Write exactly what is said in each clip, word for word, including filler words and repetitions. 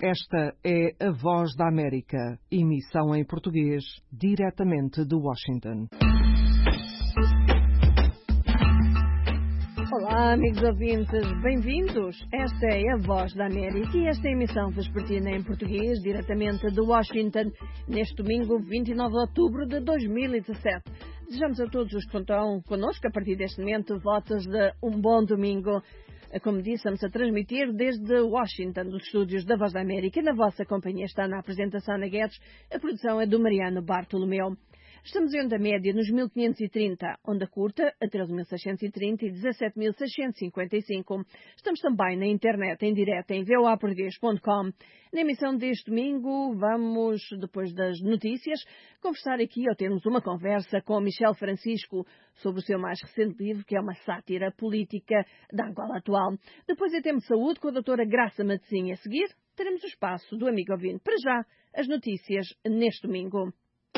Esta é a Voz da América, emissão em português, diretamente de Washington. Olá, amigos ouvintes, bem-vindos. Esta é a Voz da América e esta emissão vespertina em português, diretamente de Washington, neste domingo, vinte e nove de outubro de dois mil e dezassete. Desejamos a todos os que estão connosco a partir deste momento votos de um bom domingo. Como disse, estamos a transmitir desde Washington, dos estúdios da Voz da América, e na vossa companhia está na apresentação Ana Guedes, a produção é do Mariano Bartolomeu. Estamos em onda média nos mil quinhentos e trinta, onda curta a treze mil seiscentos e trinta e dezassete mil seiscentos e cinquenta e cinco. Estamos também na internet, em direto, em v o a português ponto com. Na emissão deste domingo, vamos, depois das notícias, conversar aqui ou termos uma conversa com Michel Francisco sobre o seu mais recente livro, que é uma sátira política da Angola atual. Depois é tempo de saúde com a doutora Graça Matezinha. A seguir, teremos o espaço do amigo ouvinte. Para já, as notícias neste domingo.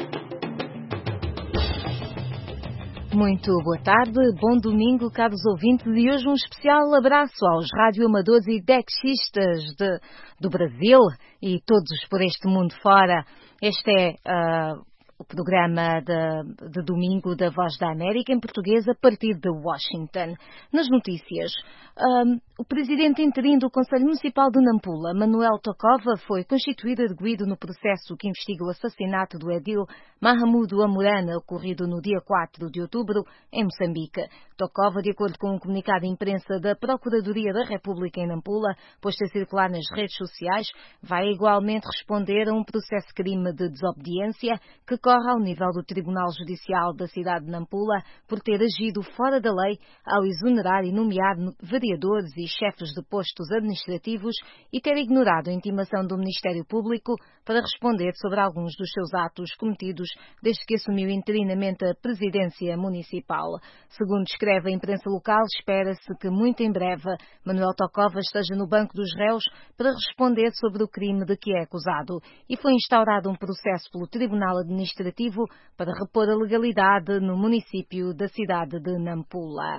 Muito boa tarde, bom domingo, caros ouvintes, e hoje um especial abraço aos radioamadores e dexistas de, do Brasil e todos por este mundo fora. Este é uh, o programa de, de domingo da Voz da América em português a partir de Washington. Nas notícias, um, o presidente interino do Conselho Municipal de Nampula, Manuel Tokova, foi constituído arguido no processo que investiga o assassinato do edil Mahamudu Amurana, ocorrido no dia quatro de outubro, em Moçambique. Tokova, de acordo com um comunicado de imprensa da Procuradoria da República em Nampula, posto a circular nas redes sociais, vai igualmente responder a um processo-crime de desobediência que corre ao nível do Tribunal Judicial da cidade de Nampula por ter agido fora da lei ao exonerar e nomear vereadores e chefes de postos administrativos e ter ignorado a intimação do Ministério Público para responder sobre alguns dos seus atos cometidos desde que assumiu interinamente a presidência municipal. Segundo escreve a imprensa local, espera-se que muito em breve Manuel Tokova esteja no banco dos réus para responder sobre o crime de que é acusado, e foi instaurado um processo pelo Tribunal Administrativo para repor a legalidade no município da cidade de Nampula.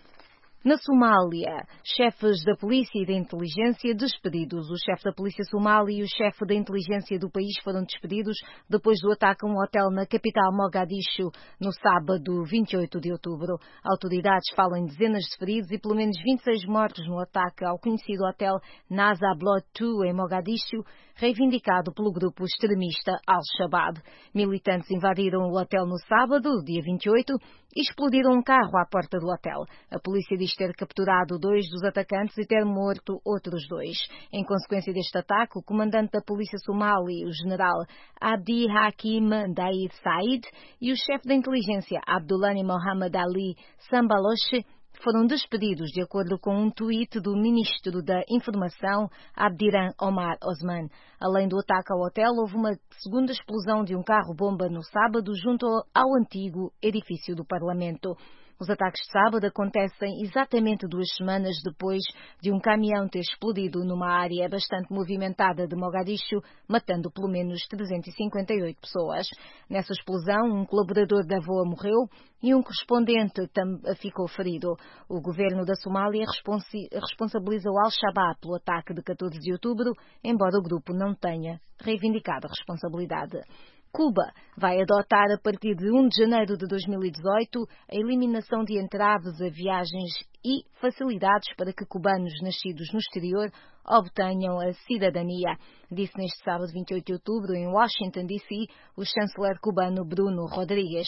Na Somália, chefes da polícia e da inteligência despedidos. O chefe da polícia somali e o chefe da inteligência do país foram despedidos depois do ataque a um hotel na capital Mogadishu no sábado vinte e oito de outubro. Autoridades falam em dezenas de feridos e pelo menos vinte e seis mortos no ataque ao conhecido hotel Nasa Blood dois em Mogadishu, reivindicado pelo grupo extremista Al-Shabaab. Militantes invadiram o hotel no sábado, dia vinte e oito, e explodiram um carro à porta do hotel. A polícia diz ter capturado dois dos atacantes e ter morto outros dois. Em consequência deste ataque, o comandante da polícia somali, o general Abdi Hakim Daid Said, e o chefe da inteligência, Abdullani Mohamed Ali Sambaloche, foram despedidos, de acordo com um tweet do ministro da Informação, Abdiran Omar Osman. Além do ataque ao hotel, houve uma segunda explosão de um carro-bomba no sábado junto ao antigo edifício do Parlamento. Os ataques de sábado acontecem exatamente duas semanas depois de um caminhão ter explodido numa área bastante movimentada de Mogadishu, matando pelo menos trezentas e cinquenta e oito pessoas. Nessa explosão, um colaborador da V O A morreu e um correspondente ficou ferido. O governo da Somália responsabiliza o Al-Shabaab pelo ataque de catorze de outubro, embora o grupo não tenha reivindicado a responsabilidade. Cuba vai adotar, a partir de um de janeiro de dois mil e dezoito, a eliminação de entraves a viagens e facilidades para que cubanos nascidos no exterior obtenham a cidadania. Disse neste sábado vinte e oito de outubro, em Washington, D C, o chanceler cubano Bruno Rodríguez.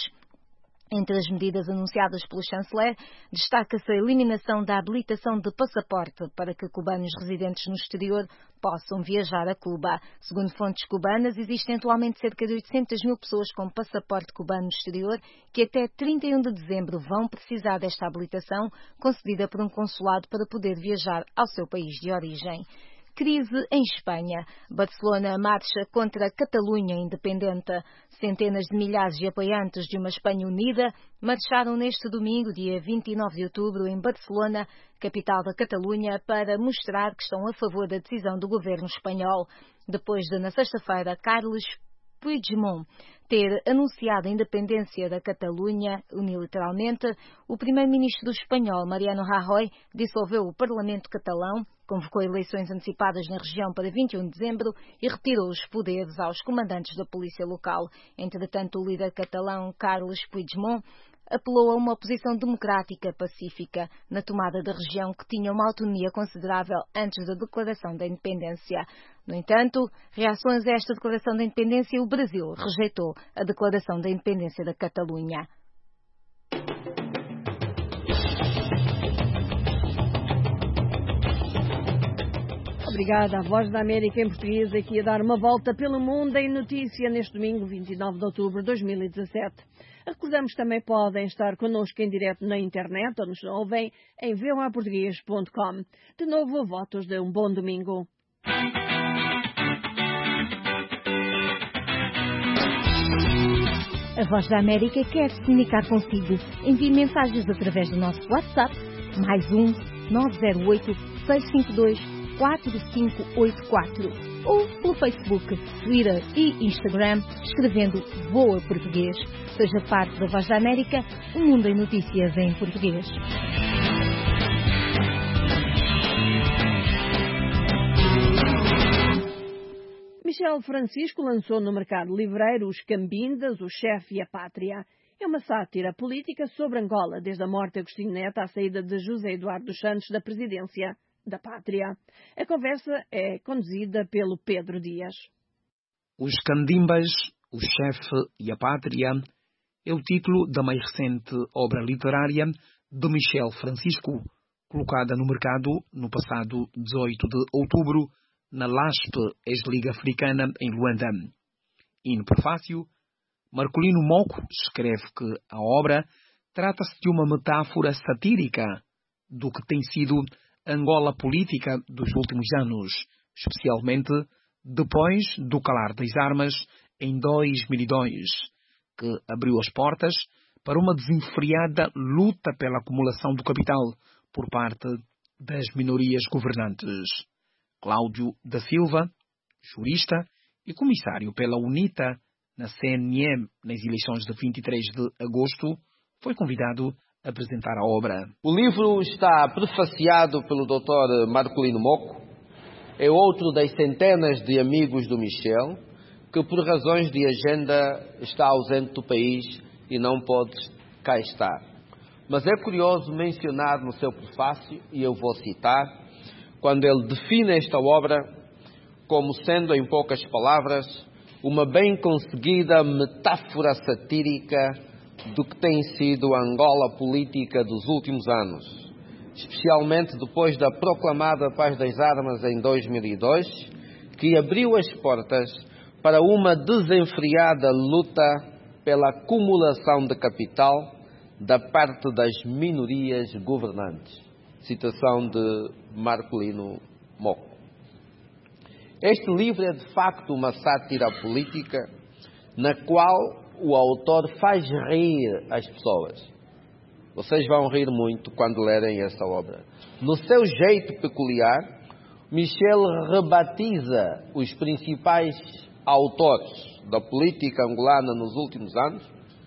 Entre as medidas anunciadas pelo chanceler, destaca-se a eliminação da habilitação de passaporte para que cubanos residentes no exterior possam viajar a Cuba. Segundo fontes cubanas, existem atualmente cerca de oitocentas mil pessoas com passaporte cubano no exterior que até trinta e um de dezembro vão precisar desta habilitação concedida por um consulado para poder viajar ao seu país de origem. Crise em Espanha. Barcelona marcha contra a Catalunha independente. Centenas de milhares de apoiantes de uma Espanha unida marcharam neste domingo, dia vinte e nove de outubro, em Barcelona, capital da Catalunha, para mostrar que estão a favor da decisão do governo espanhol, depois de, na sexta-feira, Carles Puigdemont ter anunciado a independência da Catalunha unilateralmente. O primeiro-ministro espanhol, Mariano Rajoy, dissolveu o Parlamento catalão, convocou eleições antecipadas na região para vinte e um de dezembro e retirou os poderes aos comandantes da polícia local. Entretanto, o líder catalão Carles Puigdemont apelou a uma oposição democrática pacífica na tomada da região que tinha uma autonomia considerável antes da declaração da independência. No entanto, reações a esta declaração da independência, o Brasil rejeitou a declaração da independência da Catalunha. Obrigada à Voz da América em português aqui a dar uma volta pelo mundo em notícia neste domingo, vinte e nove de outubro de dois mil e dezassete. Recordamos também podem estar connosco em direto na internet ou nos ouvem em v o a português ponto com. De novo, votos de um bom domingo. A Voz da América quer se comunicar consigo. Envie mensagens através do nosso WhatsApp, mais um nove zero oito, seis cinco dois, quatro cinco oito quatro, ou pelo Facebook, Twitter e Instagram, escrevendo Voa Português. Seja parte da Voz da América, o mundo em notícias em português. Michel Francisco lançou no mercado livreiro Os Cambindas, o Chefe e a Pátria. É uma sátira política sobre Angola, desde a morte de Agostinho Neto à saída de José Eduardo dos Santos da presidência da Pátria. A conversa é conduzida pelo Pedro Dias. Os Candimbas, o Chefe e a Pátria é o título da mais recente obra literária de Michel Francisco, colocada no mercado no passado dezoito de outubro na LASP, ex-Liga Africana, em Luanda. E no prefácio, Marcolino Moco escreve que a obra trata-se de uma metáfora satírica do que tem sido a Angola política dos últimos anos, especialmente depois do calar das armas em dois mil e dois, que abriu as portas para uma desenfreada luta pela acumulação do capital por parte das minorias governantes. Cláudio da Silva, jurista e comissário pela UNITA na C N E nas eleições de vinte e três de agosto, foi convidado a apresentar a obra. O livro está prefaciado pelo doutor Marcolino Moco. É outro das centenas de amigos do Michel que, por razões de agenda, está ausente do país e não pode cá estar. Mas é curioso mencionar no seu prefácio, e eu vou citar, quando ele define esta obra como sendo, em poucas palavras, uma bem conseguida metáfora satírica do que tem sido a Angola política dos últimos anos, especialmente depois da proclamada paz das armas em dois mil e dois, que abriu as portas para uma desenfreada luta pela acumulação de capital da parte das minorias governantes. Citação de Marcolino Moco. Este livro é de facto uma sátira política na qual o autor faz rir as pessoas. Vocês vão rir muito quando lerem essa obra. No seu jeito peculiar, Michel rebatiza os principais autores da política angolana nos últimos anos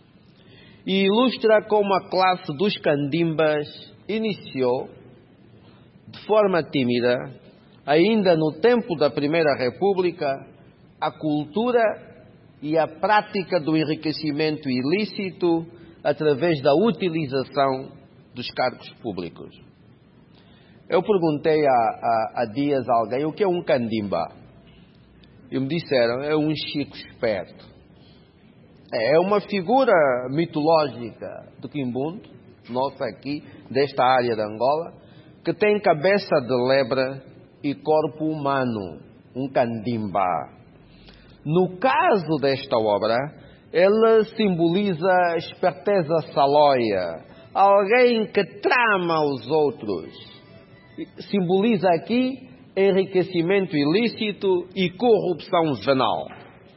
e ilustra como a classe dos candimbas iniciou, de forma tímida, ainda no tempo da Primeira República, a cultura e a prática do enriquecimento ilícito através da utilização dos cargos públicos. Eu perguntei há, há dias a alguém o que é um candimba. E me disseram, é um chico esperto. É uma figura mitológica do Quimbundo, nossa aqui, desta área da Angola, que tem cabeça de lebre e corpo humano, um candimba. No caso desta obra, ele simboliza a esperteza salóia, alguém que trama os outros. Simboliza aqui enriquecimento ilícito e corrupção venal.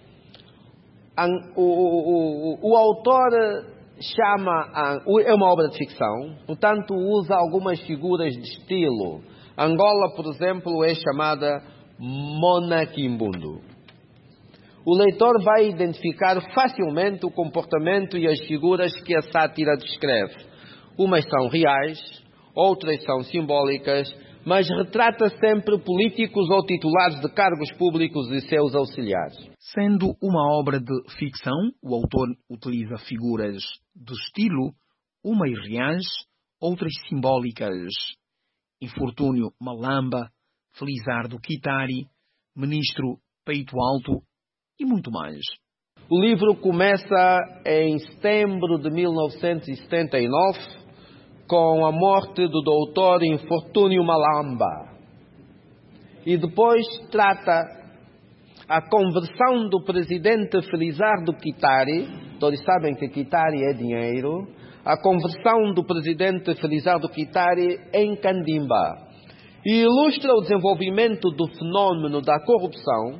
O, o, o, o autor chama, é uma obra de ficção, portanto usa algumas figuras de estilo. Angola, por exemplo, é chamada Mona Quimbundo. O leitor vai identificar facilmente o comportamento e as figuras que a sátira descreve. Umas são reais, outras são simbólicas, mas retrata sempre políticos ou titulares de cargos públicos e seus auxiliares. Sendo uma obra de ficção, o autor utiliza figuras do estilo, umas reais, outras simbólicas. Infortúnio Malamba, Felizardo Quitari, Ministro Peito Alto e muito mais. O livro começa em setembro de mil novecentos e setenta e nove, com a morte do doutor Infortúnio Malamba. E depois trata a conversão do presidente Felizardo Quitari, todos sabem que Quitari é dinheiro, a conversão do presidente Felizardo Quitari em Candimba. E ilustra o desenvolvimento do fenômeno da corrupção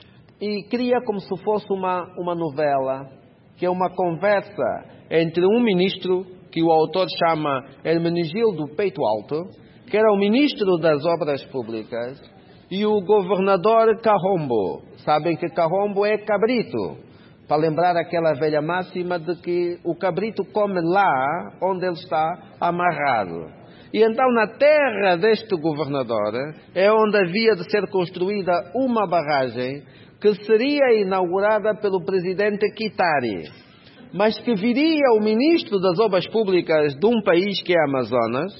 e cria como se fosse uma, uma novela, que é uma conversa entre um ministro, que o autor chama Hermenegildo Peito Alto, que era o ministro das Obras Públicas, e o governador Carrombo. Sabem que Carrombo é cabrito, para lembrar aquela velha máxima de que o cabrito come lá onde ele está amarrado. E então na terra deste governador é onde havia de ser construída uma barragem que seria inaugurada pelo presidente Quitari, mas que viria o ministro das Obras Públicas de um país que é Amazonas,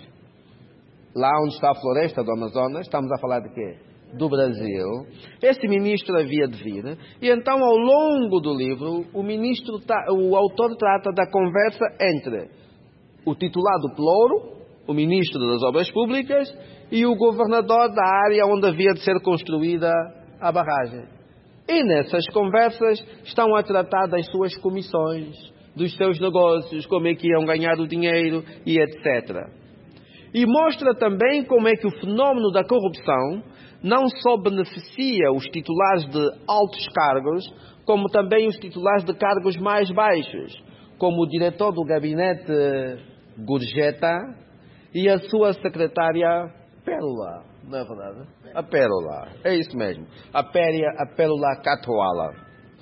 lá onde está a floresta do Amazonas, estamos a falar de quê? Do Brasil. Esse ministro havia de vir, e então ao longo do livro o, ministro, o autor trata da conversa entre o titular do Pelouro, o ministro das Obras Públicas, e o governador da área onde havia de ser construída a barragem. E nessas conversas estão a tratar das suas comissões, dos seus negócios, como é que iam ganhar o dinheiro e etcétera. E mostra também como é que o fenómeno da corrupção não só beneficia os titulares de altos cargos, como também os titulares de cargos mais baixos, como o diretor do gabinete Gurjeta e a sua secretária Pérola, não é verdade? A Pérola, é isso mesmo, a, Péria, a Pérola Catoala.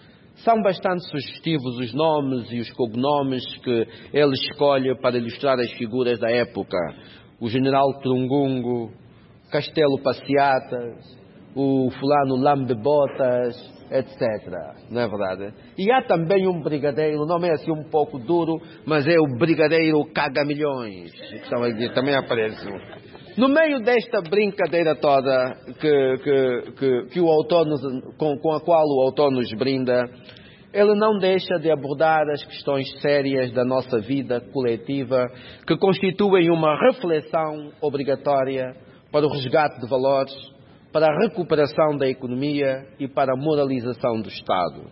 São bastante sugestivos os nomes e os cognomes que ele escolhe para ilustrar as figuras da época. O general Trungungo, Castelo Passeatas, o fulano Lambebotas, etcétera. Não é verdade? E há também um brigadeiro, o nome é assim um pouco duro, mas é o brigadeiro Caga-Milhões, que também aparece. No meio desta brincadeira toda que, que, que, que o autor nos, com, com a qual o autor nos brinda, ele não deixa de abordar as questões sérias da nossa vida coletiva, que constituem uma reflexão obrigatória para o resgate de valores, para a recuperação da economia e para a moralização do Estado.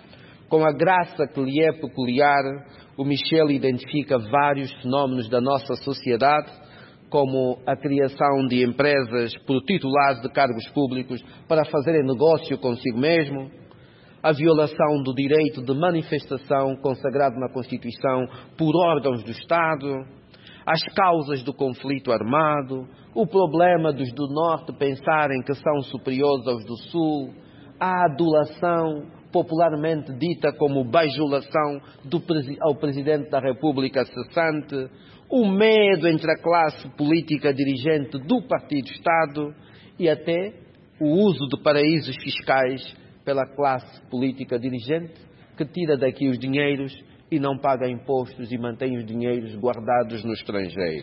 Com a graça que lhe é peculiar, o Michel identifica vários fenómenos da nossa sociedade, como a criação de empresas por titulares de cargos públicos para fazerem negócio consigo mesmo, a violação do direito de manifestação consagrado na Constituição por órgãos do Estado, as causas do conflito armado, o problema dos do Norte pensarem que são superiores aos do Sul, a adulação, popularmente dita como bajulação do, ao Presidente da República cessante, o medo entre a classe política dirigente do Partido-Estado e até o uso de paraísos fiscais pela classe política dirigente, que tira daqui os dinheiros e não paga impostos e mantém os dinheiros guardados no estrangeiro.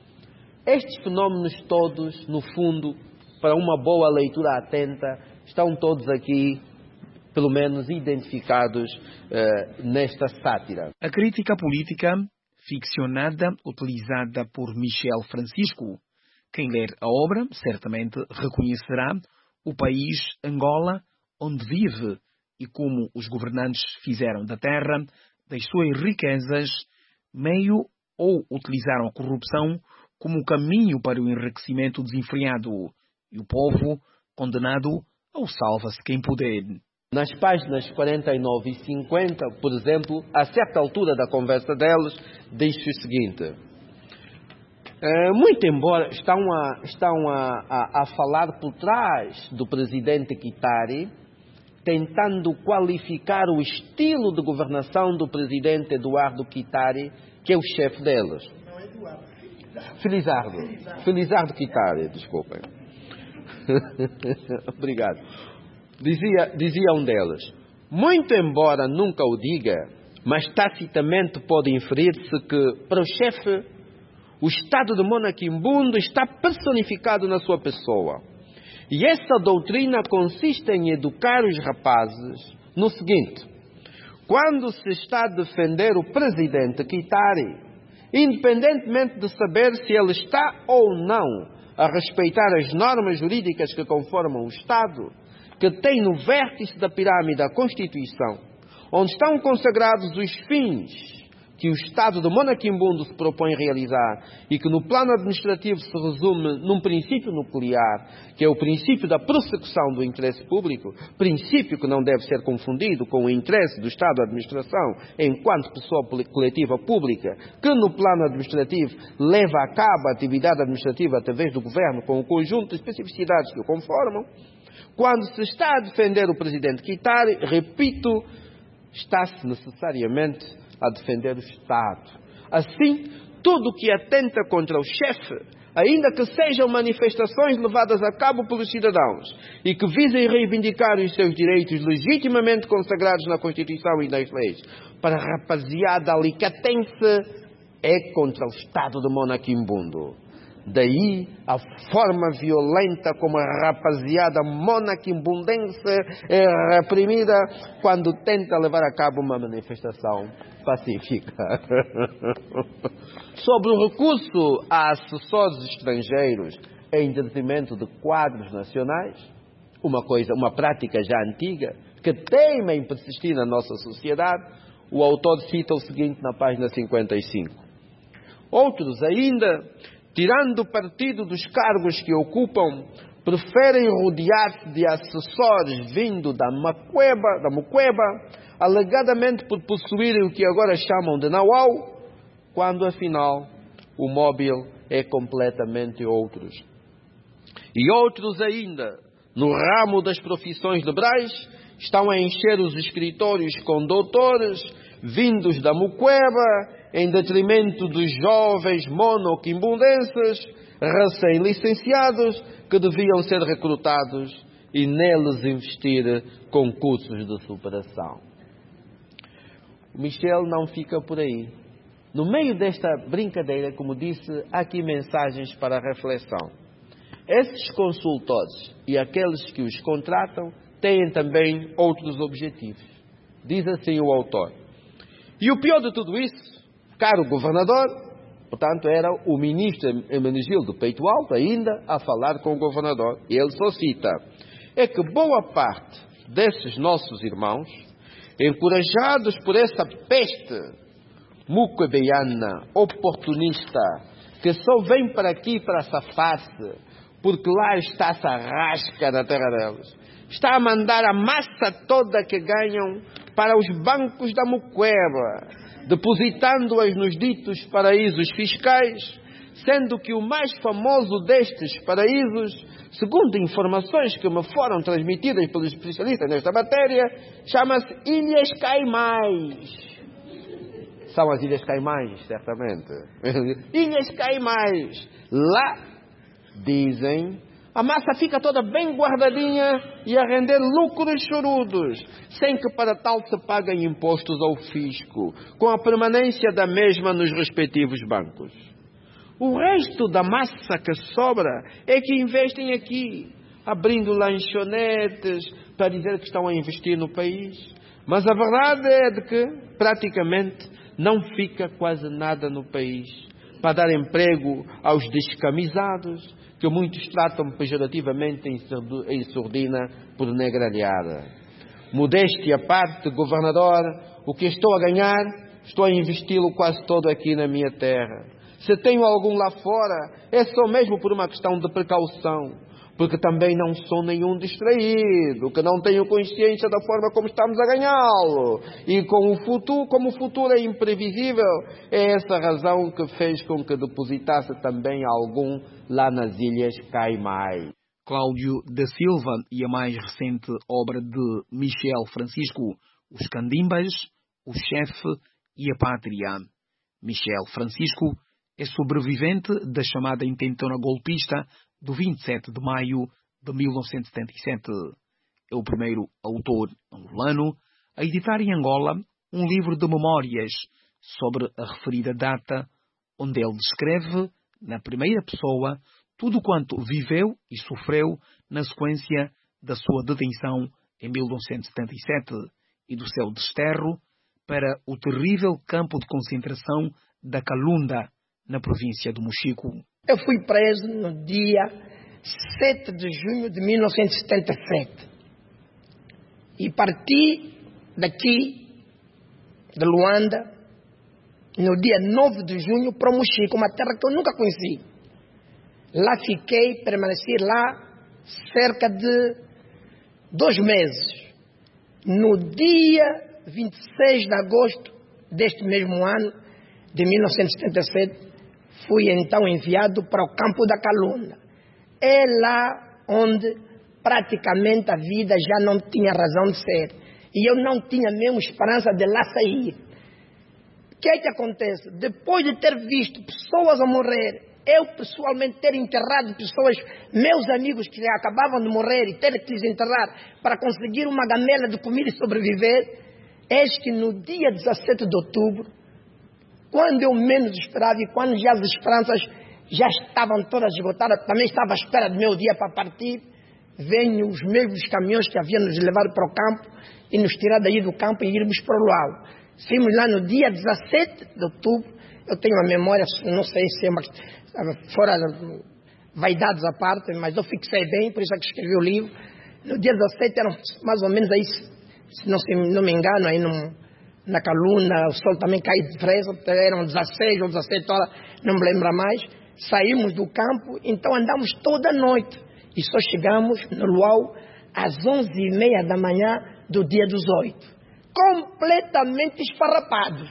Estes fenómenos todos, no fundo, para uma boa leitura atenta, estão todos aqui, pelo menos, identificados eh, nesta sátira. A crítica política ficcionada utilizada por Michel Francisco. Quem ler a obra certamente reconhecerá o país Angola onde vive e como os governantes fizeram da terra, das suas riquezas, meio ou utilizaram a corrupção como caminho para o enriquecimento desenfreado e o povo condenado ao salva-se quem puder. Nas páginas quarenta e nove e cinquenta, por exemplo, a certa altura da conversa deles, diz o seguinte: muito embora estão, a, estão a, a, a falar por trás do presidente Quitari, tentando qualificar o estilo de governação do presidente Eduardo Quitari, que é o chefe deles. Felizardo. Felizardo Quitari, desculpem. Obrigado. Dizia, dizia um deles: muito embora nunca o diga, mas tacitamente pode inferir-se que, para o chefe, o estado de Monaquimbundo está personificado na sua pessoa. E essa doutrina consiste em educar os rapazes no seguinte: quando se está a defender o presidente Quitari, independentemente de saber se ele está ou não a respeitar as normas jurídicas que conformam o Estado, que tem no vértice da pirâmide a Constituição, onde estão consagrados os fins que o Estado de Monaquimbundo se propõe realizar e que no plano administrativo se resume num princípio nuclear, que é o princípio da prossecução do interesse público, princípio que não deve ser confundido com o interesse do Estado de administração enquanto pessoa coletiva pública, que no plano administrativo leva a cabo a atividade administrativa através do governo com o conjunto de especificidades que o conformam. Quando se está a defender o presidente Quitari, repito, está-se necessariamente a defender o Estado. Assim, tudo o que atenta contra o chefe, ainda que sejam manifestações levadas a cabo pelos cidadãos e que visem reivindicar os seus direitos legitimamente consagrados na Constituição e nas leis, para a rapaziada alicatense, é contra o Estado de Monaquimbundo. Daí a forma violenta como a rapaziada monaquimbundense é reprimida quando tenta levar a cabo uma manifestação pacífica. Sobre o recurso a assessores estrangeiros em detrimento de quadros nacionais, uma coisa, uma prática já antiga, que teima em persistir na nossa sociedade, o autor cita o seguinte na página cinquenta e cinco. Outros ainda, tirando partido dos cargos que ocupam, preferem rodear-se de assessores vindo da Moqueba, da Moqueba, alegadamente por possuírem o que agora chamam de know-how, quando afinal o móvel é completamente outros. E outros ainda, no ramo das profissões liberais, estão a encher os escritórios com doutores vindos da Moqueba, em detrimento dos jovens monoquimbundenses, recém-licenciados, que deviam ser recrutados e neles investir concursos de superação. O Michel não fica por aí. No meio desta brincadeira, como disse, há aqui mensagens para a reflexão. Esses consultores e aqueles que os contratam têm também outros objetivos. Diz assim o autor. E o pior de tudo isso, caro governador, portanto era o ministro Hermenegildo Peito Alto ainda a falar com o governador, e ele só cita, é que boa parte desses nossos irmãos, encorajados por essa peste muquebeiana, oportunista, que só vem para aqui para safar-se, porque lá está-se a rasca na terra deles, está a mandar a massa toda que ganham para os bancos da Moqueba, depositando-as nos ditos paraísos fiscais, sendo que o mais famoso destes paraísos, segundo informações que me foram transmitidas pelos especialistas nesta matéria, chama-se Ilhas Caimais. São as Ilhas Caimais, certamente. Ilhas Caimais. Lá, dizem, a massa fica toda bem guardadinha e a render lucros chorudos, sem que para tal se paguem impostos ao fisco, com a permanência da mesma nos respectivos bancos. O resto da massa que sobra é que investem aqui, abrindo lanchonetes para dizer que estão a investir no país. Mas a verdade é de que, praticamente, não fica quase nada no país para dar emprego aos descamisados, que muitos tratam pejorativamente em surdina por negralhada. Modéstia à parte, governador, o que estou a ganhar, estou a investi-lo quase todo aqui na minha terra. Se tenho algum lá fora, é só mesmo por uma questão de precaução, porque também não sou nenhum distraído, que não tenho consciência da forma como estamos a ganhá-lo. E com o futuro, como o futuro é imprevisível, é essa razão que fez com que depositasse também algum lá nas Ilhas Caimai. Cláudio da Silva e a mais recente obra de Michel Francisco, Os Candimbas, o Chefe e a Pátria. Michel Francisco, é sobrevivente da chamada intentona golpista do vinte e sete de maio de mil novecentos e setenta e sete. É o primeiro autor angolano a editar em Angola um livro de memórias sobre a referida data, onde ele descreve, na primeira pessoa, tudo quanto viveu e sofreu na sequência da sua detenção em mil novecentos e setenta e sete e do seu desterro para o terrível campo de concentração da Calunda, na província do Mochico. Eu fui preso no dia sete de junho de mil novecentos e setenta e sete e parti daqui, de Luanda, no dia nove de junho para o Mochico, uma terra que eu nunca conheci. Lá fiquei, permaneci lá cerca de dois meses. No dia vinte e seis de agosto deste mesmo ano, de mil novecentos e setenta e sete, fui então enviado para o campo da Calunda. É lá onde praticamente a vida já não tinha razão de ser. E eu não tinha mesmo esperança de lá sair. O que é que acontece? Depois de ter visto pessoas a morrer, eu pessoalmente ter enterrado pessoas, meus amigos que acabavam de morrer e ter que lhes enterrar para conseguir uma gamela de comida e sobreviver, eis que no dia dezessete de outubro, quando eu menos esperava e quando já as esperanças já estavam todas esgotadas, também estava à espera do meu dia para partir, venham os mesmos caminhões que haviam nos levado para o campo e nos tirar daí do campo e irmos para o Luau. Fomos lá no dia dezessete de outubro, eu tenho uma memória, não sei se é uma, fora vaidades à parte, mas eu fixei bem, por isso é que escrevi o livro. No dia dezessete eram mais ou menos aí, se não, se não me engano, aí no, na Calunda, o sol também caiu de fresa, eram dezesseis ou dezessete horas, não me lembro mais. Saímos do campo, então andamos toda a noite e só chegamos no Luau às onze e meia da manhã do dia dezoito, completamente esfarrapados.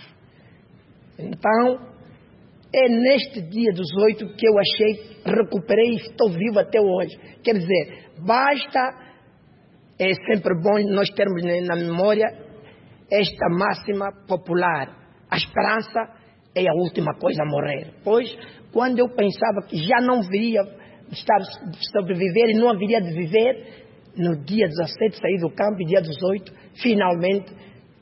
Então, é neste dia dezoito que eu achei, recuperei e estou vivo até hoje. Quer dizer, basta, é sempre bom nós termos na memória esta máxima popular: a esperança é a última coisa a morrer. Pois, quando eu pensava que já não viria estar sobreviver e não haveria de viver, no dia dezessete saí do campo e dia dezoito, finalmente,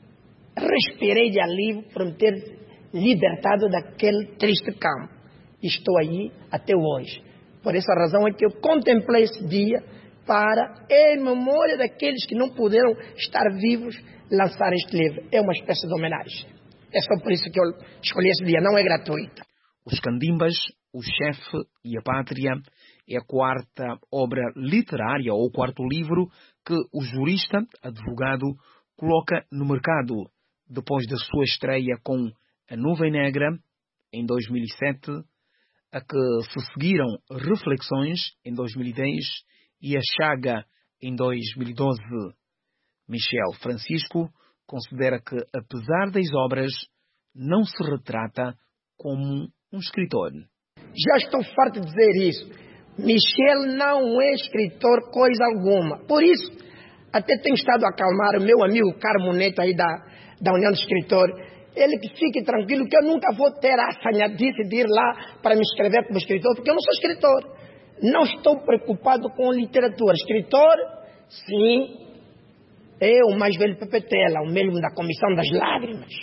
respirei de alívio por me ter libertado daquele triste campo. E estou aí até hoje. Por essa razão é que eu contemplei esse dia para, em memória daqueles que não puderam estar vivos, lançar este livro. É uma espécie de homenagem. É só por isso que eu escolhi esse dia, não é gratuito. Os Candimbas, o Chefe e a Pátria é a quarta obra literária ou o quarto livro que o jurista, advogado, coloca no mercado depois da sua estreia com A Nuvem Negra, em dois mil e sete, a que se seguiram Reflexões, em dois mil e dez, e A Chaga, em dois mil e doze. Michel Francisco considera que, apesar das obras, não se retrata como um escritor. Já estou farto de dizer isso. Michel não é escritor coisa alguma. Por isso, até tenho estado a acalmar o meu amigo Carmo Neto aí da, da União de Escritores. Ele que fique tranquilo que eu nunca vou ter a assanhadice de ir lá para me escrever como escritor, porque eu não sou escritor. Não estou preocupado com literatura. Escritor, sim, é o mais velho Pepetela, o mesmo da Comissão das Lágrimas.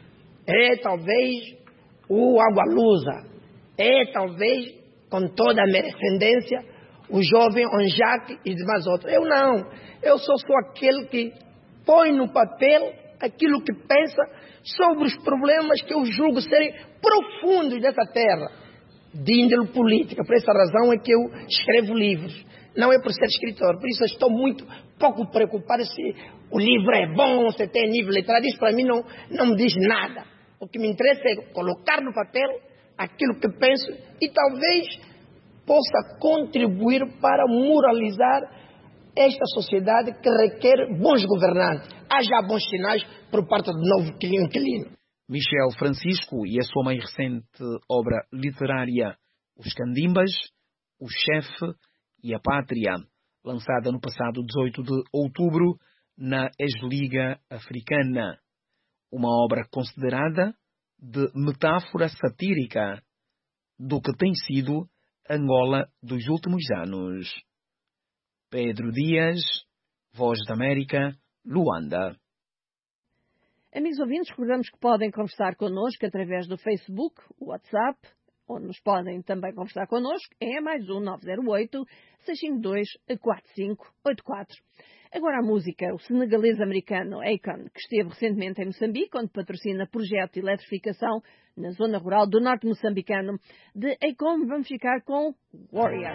É talvez o Água Lusa. É talvez, com toda a merecendência, o jovem Onjac e demais outros. Eu não. Eu sou só aquele que põe no papel aquilo que pensa sobre os problemas que eu julgo serem profundos dessa terra, de índole política. Por essa razão é que eu escrevo livros. Não é por ser escritor. Por isso eu estou muito pouco preocupado se o livro é bom, se tem nível literário. Isso para mim não, não me diz nada. O que me interessa é colocar no papel aquilo que penso e talvez possa contribuir para moralizar esta sociedade que requer bons governantes. Há já bons sinais por parte do novo inquilino. Michel Francisco e a sua mais recente obra literária, Os Candimbas, o Chefe e a Pátria, lançada no passado dezoito de outubro na Ex-Liga Africana. Uma obra considerada de metáfora satírica do que tem sido Angola dos últimos anos. Pedro Dias, Voz da América, Luanda. Amigos ouvintes, recordamos que podem conversar connosco através do Facebook, WhatsApp, onde nos podem também conversar connosco, é mais um nove zero oito, seis cinco dois, quatro cinco oito quatro. Agora a música, o senegalês-americano Akon, que esteve recentemente em Moçambique, onde patrocina projeto de eletrificação na zona rural do norte moçambicano. De Akon vamos ficar com Warrior.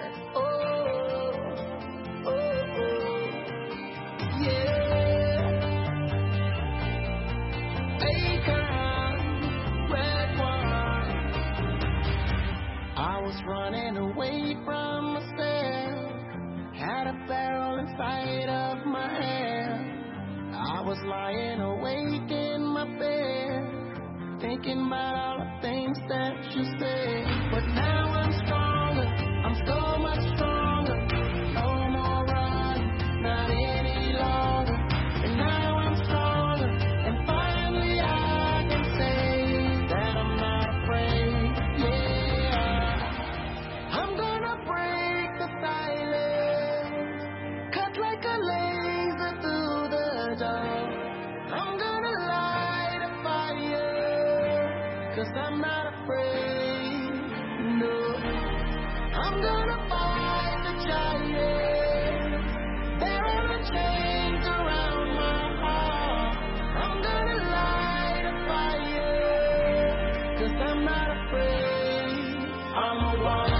Running away from myself, had a barrel inside of my hand. I was lying awake in my bed, thinking about all the things that you said. But now I'm stronger, I'm so much stronger. No more running, not any longer. And now I'm stronger, and finally I can say that I'm not afraid. Yeah. I'm gonna break the silence, cut like a laser through the dark. I'm gonna light a fire, 'cause I'm not afraid, no. I'm gonna fight the giants, there are no chains around my heart. I'm gonna light a fire, 'cause I'm not afraid. I'm a warrior.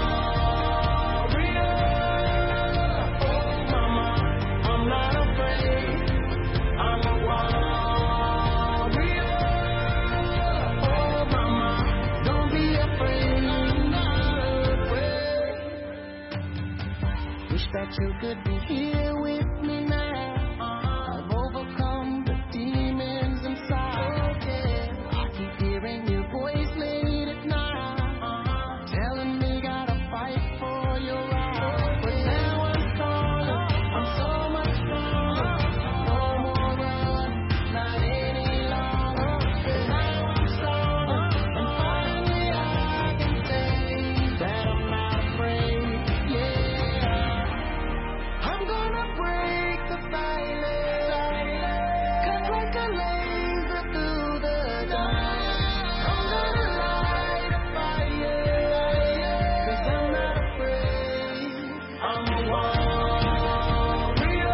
That you could be here with me now. I've overcome the demons inside. I keep hearing your voice late at night, telling me gotta fight for your right. But now I'm stronger, I'm so much stronger. No more running, not any longer. Now I'm stronger, and finally I can say that I'm not afraid. Yeah. I'm gonna break the silence, cut like a laser through the dark. I'm gonna light a fire, 'cause I'm not afraid. I'm a warrior.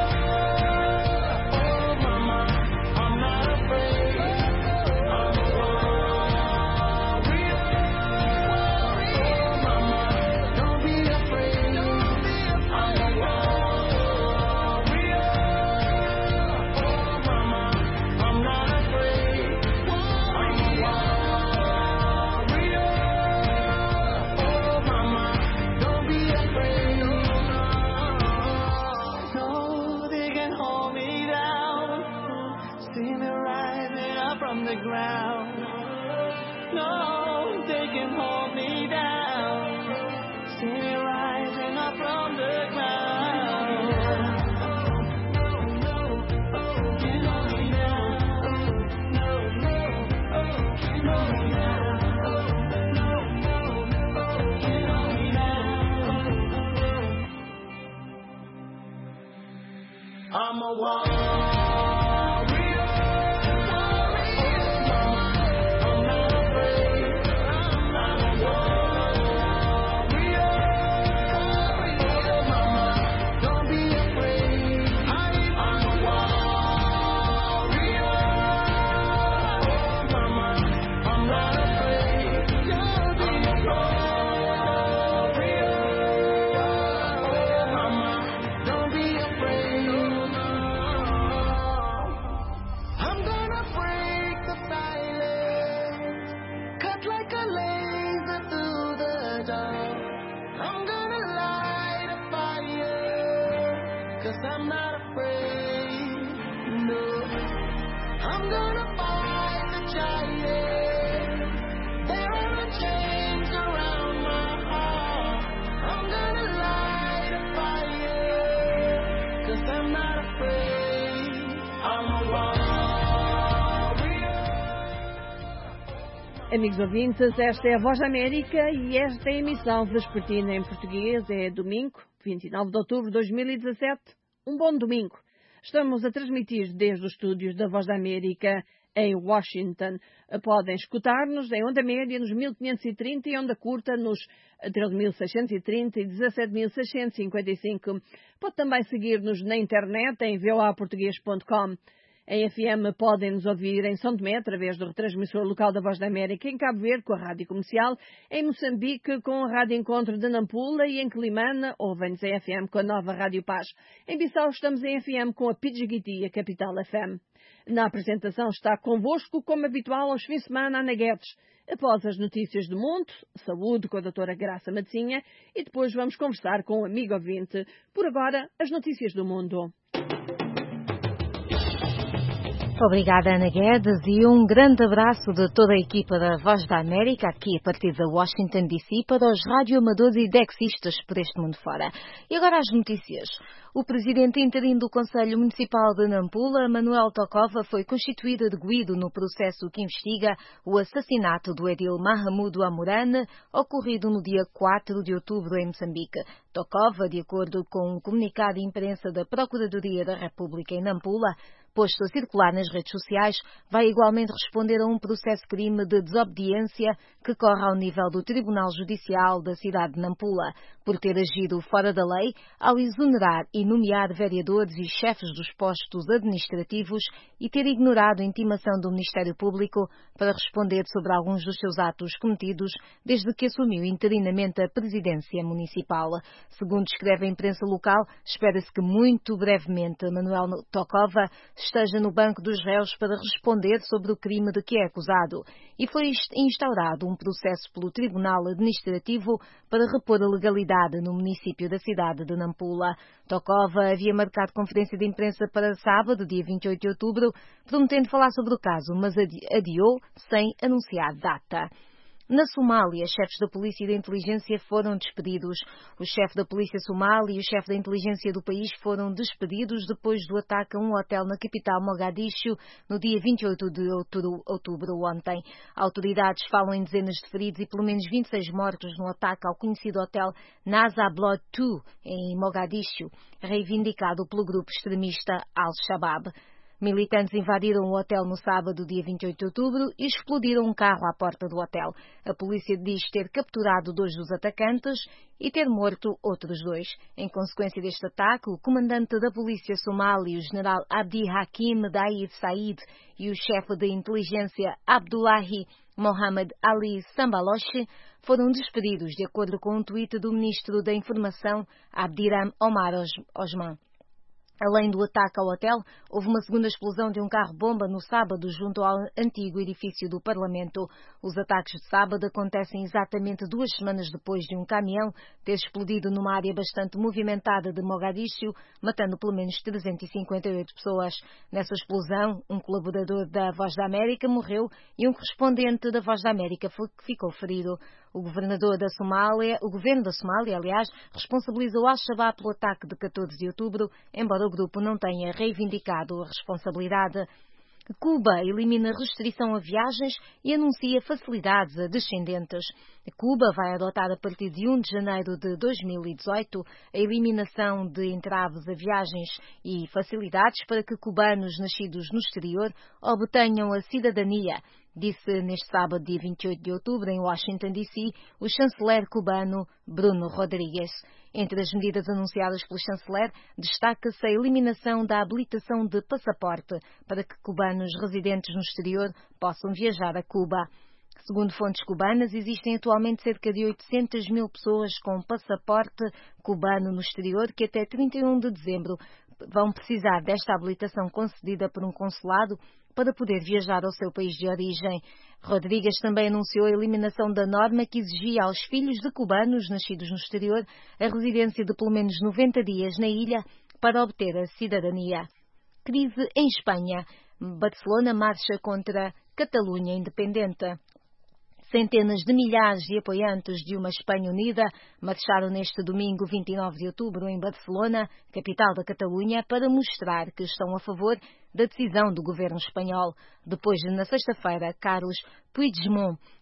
Oh mama, I'm not afraid. I'm a warrior. Oh mama, don't be afraid. I'm a warrior. From the ground, no, they can hold me down. See me rising up from the ground. No, no, oh, can hold me down. No, no, oh, can hold me down. No, no, oh, can hold me down. I'm a warrior. Amigos ouvintes, esta é a Voz da América e esta é a emissão vespertina em português. É domingo, vinte e nove de outubro de dois mil e dezassete. Um bom domingo. Estamos a transmitir desde os estúdios da Voz da América em Washington. Podem escutar-nos em onda média nos mil quinhentos e trinta e onda curta nos treze mil seiscentos e trinta e dezassete mil seiscentos e cinquenta e cinco. Pode também seguir-nos na internet em v o a português ponto com. Em F M podem nos ouvir em São Tomé, através do retransmissor local da Voz da América, em Cabo Verde, com a Rádio Comercial, em Moçambique, com a Rádio Encontro de Nampula e em Quelimane, ouvem-nos em F M com a nova Rádio Paz. Em Bissau estamos em F M com a Pidgeguiti, a Capital F M. Na apresentação está convosco, como habitual, aos fins de semana, Ana Guedes. Após as notícias do mundo, saúde com a doutora Graça Madecinha e depois vamos conversar com o amigo ouvinte. Por agora, as notícias do mundo. Obrigada, Ana Guedes, e um grande abraço de toda a equipa da Voz da América, aqui a partir de Washington, D C, para os radioamadores e dexistas por este mundo fora. E agora as notícias. O presidente interino do Conselho Municipal de Nampula, Manuel Tokova, foi constituído arguido no processo que investiga o assassinato do edil Mahamudu Amurane, ocorrido no dia quatro de outubro em Moçambique. Tokova, de acordo com um comunicado de imprensa da Procuradoria da República em Nampula, posto a circular nas redes sociais, vai igualmente responder a um processo-crime de desobediência que corre ao nível do Tribunal Judicial da cidade de Nampula, por ter agido fora da lei ao exonerar e nomear vereadores e chefes dos postos administrativos e ter ignorado a intimação do Ministério Público para responder sobre alguns dos seus atos cometidos desde que assumiu interinamente a presidência municipal. Segundo escreve a imprensa local, espera-se que muito brevemente Manuel Tokova esteja no banco dos réus para responder sobre o crime de que é acusado, e foi instaurado um processo pelo Tribunal Administrativo para repor a legalidade no município da cidade de Nampula. Tokova havia marcado conferência de imprensa para sábado, dia vinte e oito de outubro, prometendo falar sobre o caso, mas adiou sem anunciar data. Na Somália, chefes da polícia e da inteligência foram despedidos. O chefe da polícia somali e o chefe da inteligência do país foram despedidos depois do ataque a um hotel na capital Mogadishu no dia vinte e oito de outubro, ontem. Autoridades falam em dezenas de feridos e pelo menos vinte e seis mortos no ataque ao conhecido hotel Nasa Blood dois, em Mogadishu, reivindicado pelo grupo extremista Al-Shabaab. Militantes invadiram o hotel no sábado, dia vinte e oito de outubro, e explodiram um carro à porta do hotel. A polícia diz ter capturado dois dos atacantes e ter morto outros dois. Em consequência deste ataque, o comandante da polícia somali, o general Abdi Hakim Daif Said, e o chefe de inteligência Abdullahi Mohamed Ali Sambaloshi foram despedidos, de acordo com um tweet do ministro da Informação, Abdiram Omar Osman. Além do ataque ao hotel, houve uma segunda explosão de um carro-bomba no sábado junto ao antigo edifício do Parlamento. Os ataques de sábado acontecem exatamente duas semanas depois de um caminhão ter explodido numa área bastante movimentada de Mogadishu, matando pelo menos trezentas e cinquenta e oito pessoas. Nessa explosão, um colaborador da Voz da América morreu e um correspondente da Voz da América ficou ferido. O governador da Somália, o governo da Somália, aliás, responsabilizou Al-Shabaab pelo ataque de catorze de outubro, embora o grupo não tenha reivindicado a responsabilidade. Cuba elimina restrição a viagens e anuncia facilidades a descendentes. Cuba vai adotar a partir de um de janeiro de dois mil e dezoito a eliminação de entraves a viagens e facilidades para que cubanos nascidos no exterior obtenham a cidadania, disse neste sábado, dia vinte e oito de outubro, em Washington, D C, o chanceler cubano Bruno Rodrigues. Entre as medidas anunciadas pelo chanceler, destaca-se a eliminação da habilitação de passaporte para que cubanos residentes no exterior possam viajar a Cuba. Segundo fontes cubanas, existem atualmente cerca de oitocentas mil pessoas com passaporte cubano no exterior que até trinta e um de dezembro vão precisar desta habilitação concedida por um consulado para poder viajar ao seu país de origem. Rodrigues também anunciou a eliminação da norma que exigia aos filhos de cubanos nascidos no exterior a residência de pelo menos noventa dias na ilha para obter a cidadania. Crise em Espanha. Barcelona marcha contra Catalunha independente. Centenas de milhares de apoiantes de uma Espanha unida marcharam neste domingo vinte e nove de outubro em Barcelona, capital da Catalunha, para mostrar que estão a favor da decisão do governo espanhol, depois de, na sexta-feira, Carlos Puigdemont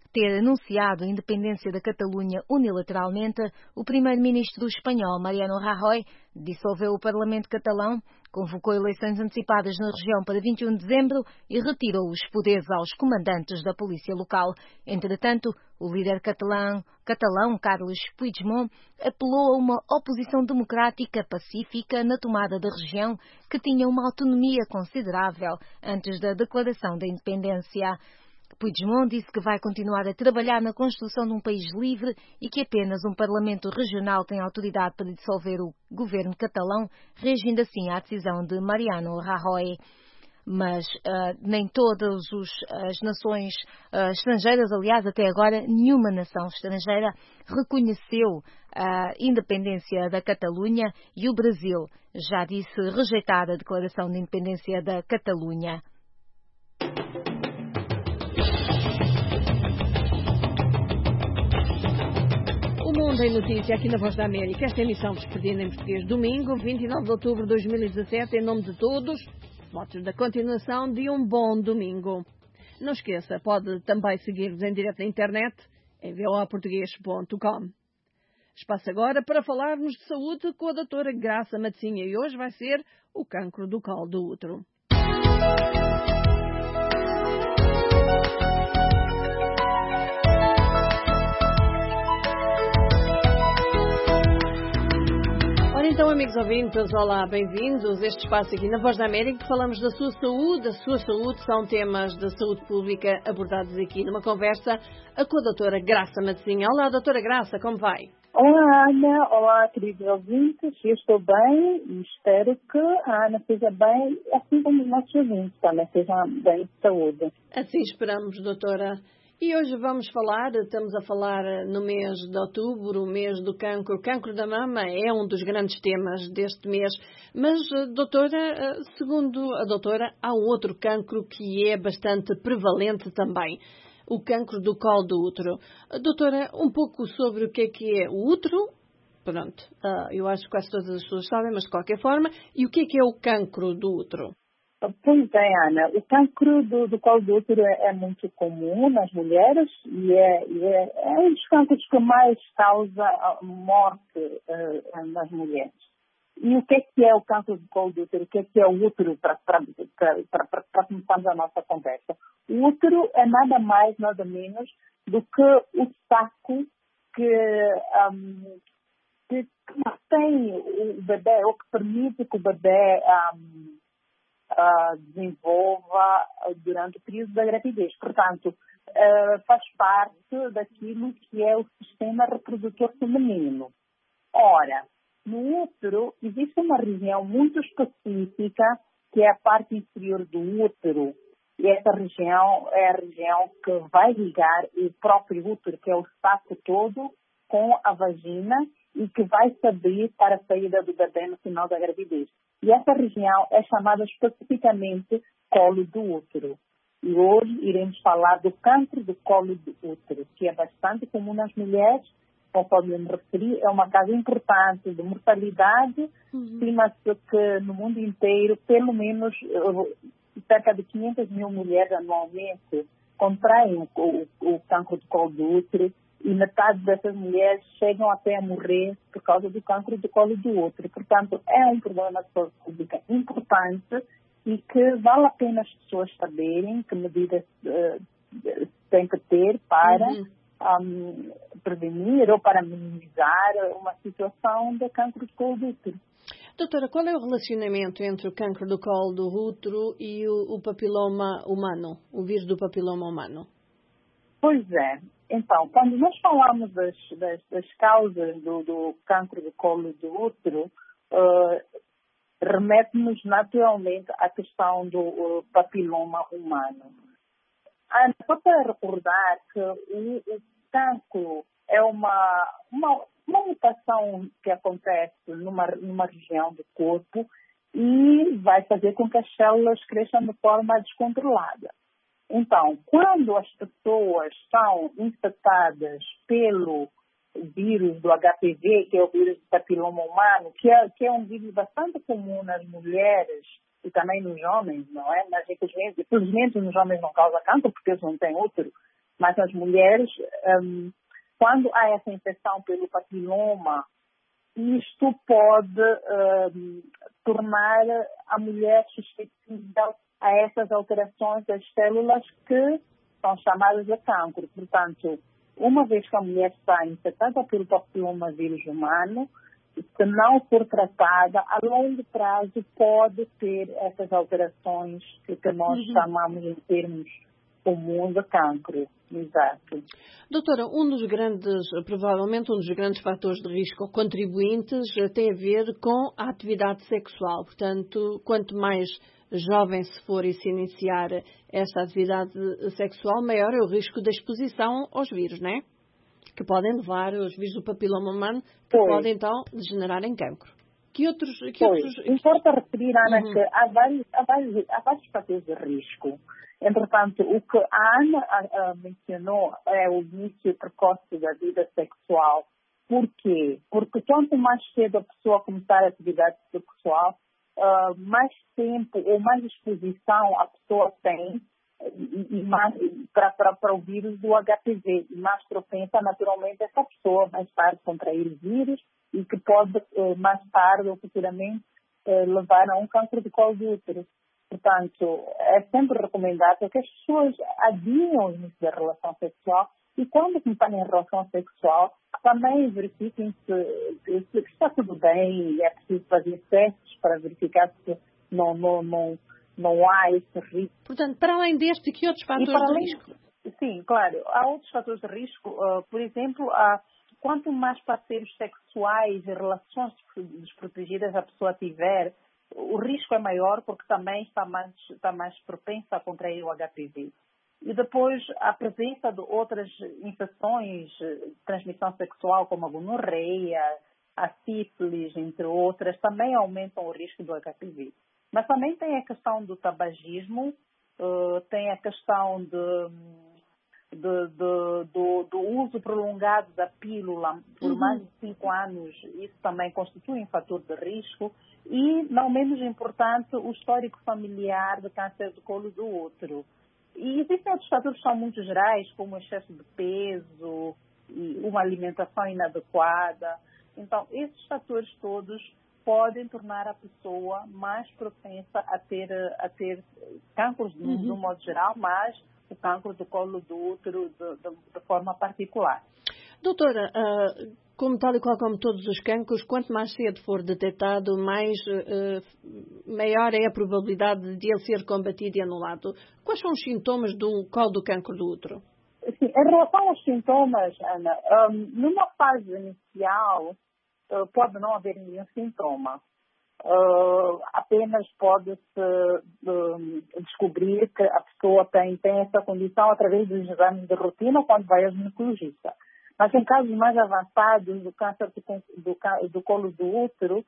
ter anunciado a independência da Catalunha unilateralmente, o primeiro-ministro espanhol, Mariano Rajoy, dissolveu o Parlamento catalão, convocou eleições antecipadas na região para vinte e um de dezembro e retirou os poderes aos comandantes da polícia local. Entretanto, o líder catalão, catalão Carles Puigdemont apelou a uma oposição democrática pacífica na tomada da região, que tinha uma autonomia considerável antes da declaração da independência. Puigdemont disse que vai continuar a trabalhar na construção de um país livre e que apenas um parlamento regional tem autoridade para dissolver o governo catalão, reagindo assim à decisão de Mariano Rajoy. Mas uh, nem todas os, as nações uh, estrangeiras, aliás, até agora, nenhuma nação estrangeira reconheceu a independência da Catalunha e o Brasil já disse rejeitar a declaração de independência da Catalunha. O Mundo em Notícia aqui na Voz da América. Esta emissão despedida em português domingo, vinte e nove de outubro de dois mil e dezassete, em nome de todos. Votos da continuação de um bom domingo. Não esqueça, pode também seguir-nos em direto na internet em v o a português ponto com. Espaço agora para falarmos de saúde com a doutora Graça Matzinha e hoje vai ser o cancro do colo do útero. Então, amigos ouvintes, olá, bem-vindos a este espaço aqui na Voz da América. Falamos da sua saúde, a sua saúde, são temas de saúde pública abordados aqui numa conversa com a doutora Graça Matzinha. Olá, doutora Graça, como vai? Olá, Ana. Olá, queridos ouvintes. Eu estou bem e espero que a Ana esteja bem, assim como os nossos ouvintes também estejam bem de saúde. Assim esperamos, doutora. E hoje vamos falar, estamos a falar no mês de outubro, o mês do cancro. O cancro da mama é um dos grandes temas deste mês. Mas, doutora, segundo a doutora, há um outro cancro que é bastante prevalente também. O cancro do colo do útero. Doutora, um pouco sobre o que é que é o útero. Pronto, eu acho que quase todas as pessoas sabem, mas de qualquer forma. E o que é que é o cancro do útero? Pois é, Ana. O cancro do, do colo do útero é, é muito comum nas mulheres e é, e é, é um dos cancros que mais causa morte uh, nas mulheres. E o que é que é o cancro do colo do útero? O que é que é o útero para começarmos a nossa conversa? O útero é nada mais, nada menos do que o saco que, um, que, que mantém o bebê, ou que permite que o bebê um, Uh, desenvolva durante o período da gravidez. Portanto, uh, faz parte daquilo que é o sistema reprodutor feminino. Ora, no útero existe uma região muito específica que é a parte inferior do útero. E essa região é a região que vai ligar o próprio útero, que é o saco todo, com a vagina e que vai se abrir para a saída do bebê no final da gravidez. E essa região é chamada especificamente colo do útero. E hoje iremos falar do cancro do colo do útero, que é bastante comum nas mulheres, conforme eu me referi, é uma causa importante de mortalidade. Uhum. Estima-se que no mundo inteiro, pelo menos cerca de quinhentas mil mulheres anualmente contraem o, o cancro do colo do útero. E metade dessas mulheres chegam até a morrer por causa do cancro do colo do útero. Portanto, é um problema de saúde pública importante e que vale a pena as pessoas saberem que medidas uh, têm que ter para uhum. um, prevenir ou para minimizar uma situação de cancro do colo do útero. Doutora, qual é o relacionamento entre o cancro do colo do útero e o, o papiloma humano, o vírus do papiloma humano? Pois é. Então, quando nós falamos das, das, das causas do, do cancro do colo do útero, uh, remete-nos naturalmente à questão do uh, papiloma humano. Ah, só para recordar que o, o cancro é uma, uma, uma mutação que acontece numa, numa região do corpo e vai fazer com que as células cresçam de forma descontrolada. Então, quando as pessoas são infectadas pelo vírus do H P V, que é o vírus do papiloma humano, que é, que é um vírus bastante comum nas mulheres e também nos homens, não é? Mas infelizmente, infelizmente nos homens não causa cancro, porque eles não têm útero, Mas as mulheres, um, quando há essa infecção pelo papiloma, isto pode um, tornar a mulher suscetível a essas alterações das células que são chamadas de cancro. Portanto, uma vez que a mulher está infectada pelo papilomavírus humano, se não for tratada, a longo prazo pode ter essas alterações que, que nós uhum. chamamos em termos comuns de cancro. Exato. Doutora, um dos grandes, provavelmente um dos grandes fatores de risco contribuintes tem a ver com a atividade sexual. Portanto, quanto mais jovem se for e se iniciar essa atividade sexual, maior é o risco da exposição aos vírus, não é? Que podem levar os vírus do papiloma humano, que pois. podem então degenerar em cancro. Que outros... Que outros... Importa referir, Ana, uhum. que há vários, há, vários, há vários fatores de risco. Entretanto, o que a Ana a, a mencionou é o início precoce da vida sexual. Por quê? Porque quanto mais cedo a pessoa começar a atividade sexual, uh, mais tempo ou mais exposição a pessoa tem para o vírus do H P V, e mais propensa naturalmente essa pessoa mais tarde contrair o vírus e que pode eh, mais tarde ou futuramente eh, levar a um câncer de colo do útero. Portanto, é sempre recomendado que as pessoas adiem o início da relação sexual e quando começarem a relação sexual também verifiquem se, se, se está tudo bem e é preciso fazer testes para verificar se não, não, não não há esse risco. Portanto, para além deste, que outros fatores além, de risco? Sim, claro. Há outros fatores de risco. Uh, por exemplo, há, quanto mais parceiros sexuais e relações desprotegidas a pessoa tiver, o risco é maior porque também está mais, está mais propensa a contrair o H P V. E depois, a presença de outras infecções de transmissão sexual, como a gonorreia, a sífilis, entre outras, também aumentam o risco do H P V. Mas também tem a questão do tabagismo, uh, tem a questão de, de, de, do, do uso prolongado da pílula por uhum. mais de cinco anos. Isso também constitui um fator de risco. E, não menos importante, o histórico familiar de câncer do colo do útero. E existem outros fatores que são muito gerais, como o excesso de peso e uma alimentação inadequada. Então, esses fatores todos podem tornar a pessoa mais propensa a ter, a ter cânceres uhum. de um modo geral, mas o câncer do colo do útero de, de, de forma particular. Doutora, uh, como tal e qual como todos os cancros, quanto mais cedo for detectado, mais, uh, maior é a probabilidade de ele ser combatido e anulado. Quais são os sintomas do colo do cancro do útero? Sim, em relação aos sintomas, Ana, um, numa fase inicial, Uh, pode não haver nenhum sintoma. Uh, apenas pode-se uh, descobrir que a pessoa tem, tem essa condição através dos exames de rotina quando vai ao ginecologista. Mas em casos mais avançados do câncer do, do, do colo do útero,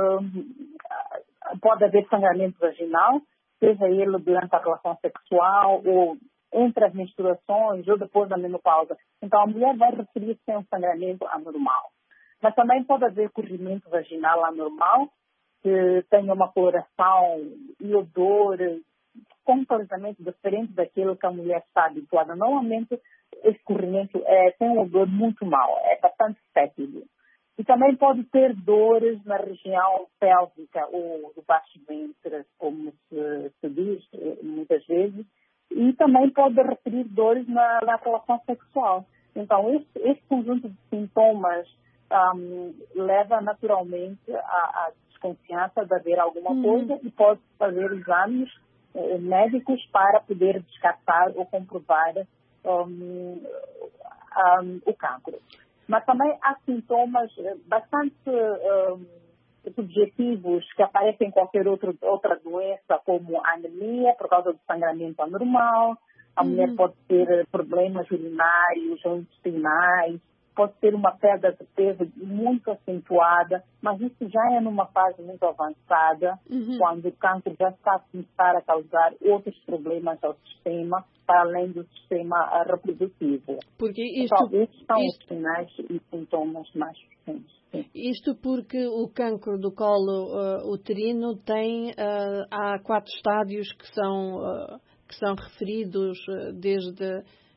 uh, pode haver sangramento vaginal, seja ele durante a relação sexual ou entre as menstruações ou depois da menopausa. Então a mulher vai referir sem um sangramento anormal. Mas também pode haver corrimento vaginal anormal, que tenha uma coloração e odor completamente diferente daquilo que a mulher está habituada. Normalmente, esse corrimento é, tem um odor muito mau, é bastante fétido. E também pode ter dores na região pélvica ou do baixo ventre, como se, se diz muitas vezes. E também pode referir dores na, na relação sexual. Então, esse, esse conjunto de sintomas Um, leva naturalmente à desconfiança de haver alguma hum. coisa e pode fazer exames eh, médicos para poder descartar ou comprovar um, um, o cancro. Mas também há sintomas bastante um, subjetivos que aparecem em qualquer outro, outra doença, como a anemia por causa do sangramento anormal, a hum. mulher pode ter problemas urinários ou intestinais, pode ter uma perda de peso muito acentuada, mas isso já é numa fase muito avançada, uhum. quando o câncer já está a começar a causar outros problemas ao sistema, para além do sistema reprodutivo. Porque isto, então, esses são isto, os sinais e sintomas mais frequentes. Isto porque o cancro do colo uh, uterino tem, uh, há quatro estádios que são, uh, que são referidos uh, desde...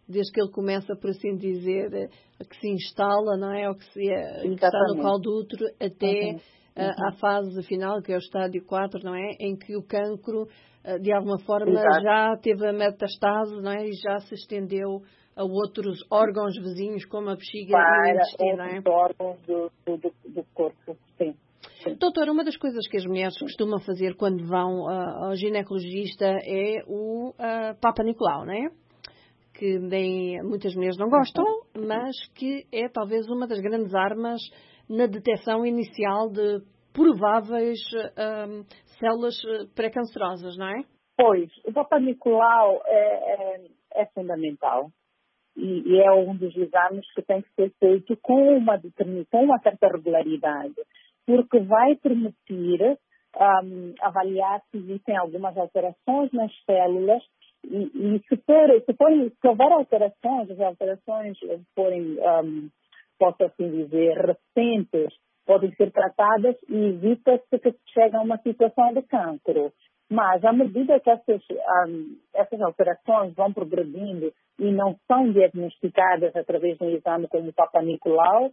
desde que ele começa, por assim dizer, que se instala, não é? Ou que, se, que está no colo do útero, até uhum. a, a fase final, que é o estádio quatro, não é? Em que o cancro, de alguma forma, Exato. já teve a metastase, não é? E já se estendeu a outros órgãos vizinhos, como a bexiga Para e o intestino, não é? órgãos do, do, do corpo, sim. sim. Doutora, uma das coisas que as mulheres costumam fazer quando vão uh, ao ginecologista é o uh, Papa Nicolau, não é? Que nem, muitas mulheres não gostam, mas que é talvez uma das grandes armas na detecção inicial de prováveis uh, células pré-cancerosas, não é? Pois, o Papa Nicolau é, é, é fundamental. E, e é um dos exames que tem que ser feito com uma, com uma certa regularidade, porque vai permitir um, avaliar se existem algumas alterações nas células e, e se, for, se, for, se houver alterações, as alterações forem, um, posso assim dizer, recentes, podem ser tratadas e evita-se que chegue a uma situação de cancro. Mas, à medida que essas, um, essas alterações vão progredindo e não são diagnosticadas através de um exame como o Papa Nicolau,